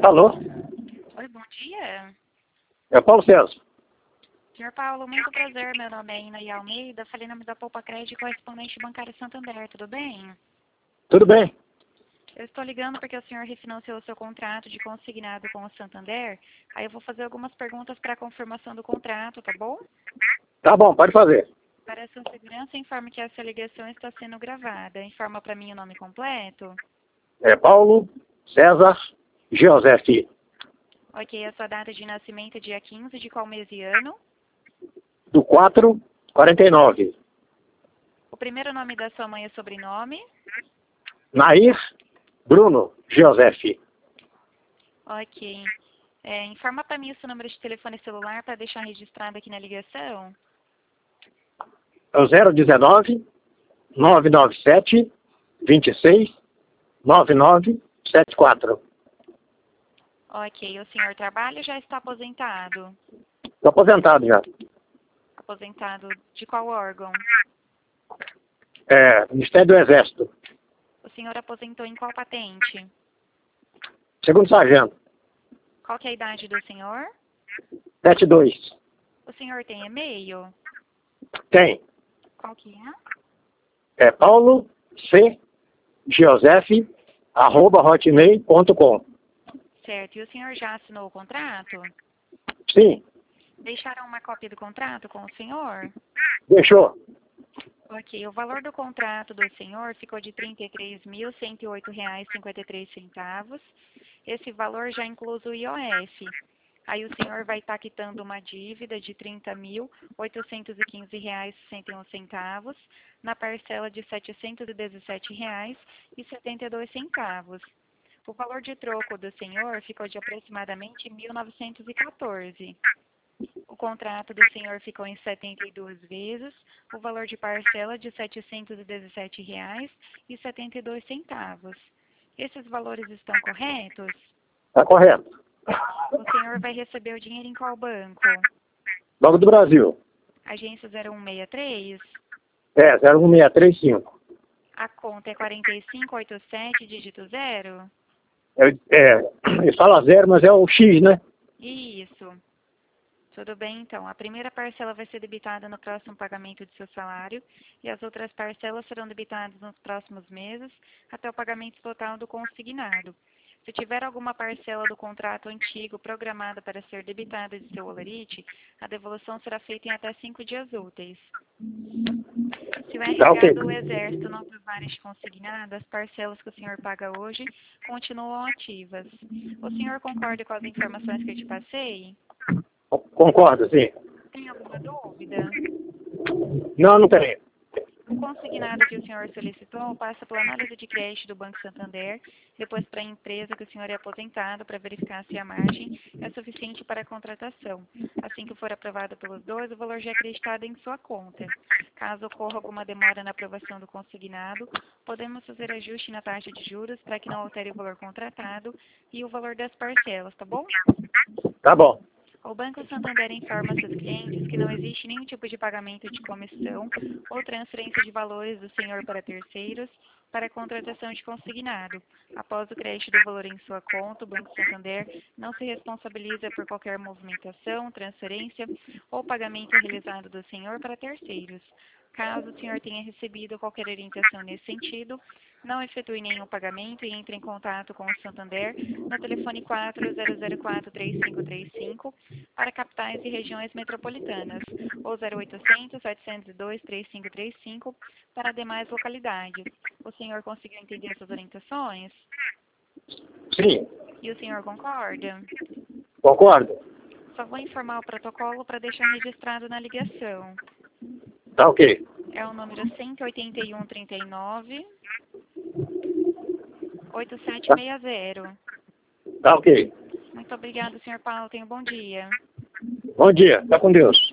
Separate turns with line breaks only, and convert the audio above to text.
Alô?
Oi, bom dia.
É Paulo César.
Senhor Paulo, muito prazer. Meu nome é Ina Almeida. Falei em nome da Poupa Crédito, correspondente bancário Santander. Tudo bem?
Tudo bem?
Eu estou ligando porque o senhor refinanciou o seu contrato de consignado com o Santander. Aí eu vou fazer algumas perguntas para a confirmação do contrato, tá bom?
Tá bom, pode fazer.
Para a sua segurança, informe que essa ligação está sendo gravada. Informa para mim o nome completo.
É Paulo César Giuseppe,
Ok, a sua data de nascimento é dia 15 de qual mês e ano?
do 449.
O primeiro nome da sua mãe é sobrenome?
Nair Bruno Giuseppe.
Ok. Informa para mim o seu número de telefone celular para deixar registrado aqui na ligação.
É o 019 997 26 9974.
Ok. O senhor trabalha ou já está aposentado?
Estou aposentado já.
Aposentado de qual órgão?
Ministério do Exército.
O senhor aposentou em qual patente?
Segundo sargento.
Qual que é a idade do senhor?
72.
O senhor tem e-mail?
Tem.
Qual que é?
É Paulo C. Giuseppe @hotmail.com.
Certo. E o senhor já assinou o contrato?
Sim,
Deixaram uma cópia do contrato com o senhor?
deixou.
Ok, o valor do contrato do senhor ficou de R$ 33.108,53. Esse valor já inclui o IOF. Aí o senhor vai estar quitando uma dívida de R$ 30.815,61 na parcela de R$ 717,72. O valor de troco do senhor ficou de aproximadamente R$ 1.914. O contrato do senhor ficou em 72 vezes, o valor de parcela de R$ 717,72. Esses valores estão corretos?
Está correto.
O senhor vai receber o dinheiro em qual banco?
Banco do Brasil.
Agência 0163?
01635.
A conta é 4587, dígito 0?
Ele fala zero, mas é o X, né?
Isso. Tudo bem, então. A primeira parcela vai ser debitada no próximo pagamento do seu salário e as outras parcelas serão debitadas nos próximos meses até o pagamento total do consignado. Se tiver alguma parcela do contrato antigo programada para ser debitada de seu holerite, a devolução será feita em até 5 dias úteis. Se o
Tá ok.
RH do Exército não aprovar este consignado, as parcelas que o senhor paga hoje continuam ativas. O senhor concorda com as informações que eu te passei?
Concordo, sim.
Tem alguma dúvida?
Não, não tem.
O consignado que o senhor solicitou passa pela análise de crédito do Banco Santander, depois para a empresa que o senhor é aposentado para verificar se a margem é suficiente para a contratação. Assim que for aprovado pelos dois, o valor já é acreditado em sua conta. Caso ocorra alguma demora na aprovação do consignado, podemos fazer ajuste na taxa de juros para que não altere o valor contratado e o valor das parcelas, tá bom?
Tá bom.
O Banco Santander informa seus clientes que não existe nenhum tipo de pagamento de comissão ou transferência de valores do senhor para terceiros para a contratação de consignado. Após o crédito do valor em sua conta, o Banco Santander não se responsabiliza por qualquer movimentação, transferência ou pagamento realizado do senhor para terceiros. Caso o senhor tenha recebido qualquer orientação nesse sentido, não efetue nenhum pagamento e entre em contato com o Santander no telefone 4004-3535 para capitais e regiões metropolitanas, ou 0800-702-3535 para demais localidades. O senhor conseguiu entender essas orientações?
Sim,
E o senhor concorda?
concordo.
Só vou informar o protocolo para deixar registrado na ligação.
Tá ok.
É o número 18139 8760.
Tá ok.
Muito obrigada, senhor Paulo. Tenha um bom dia.
Bom dia. Tá com Deus.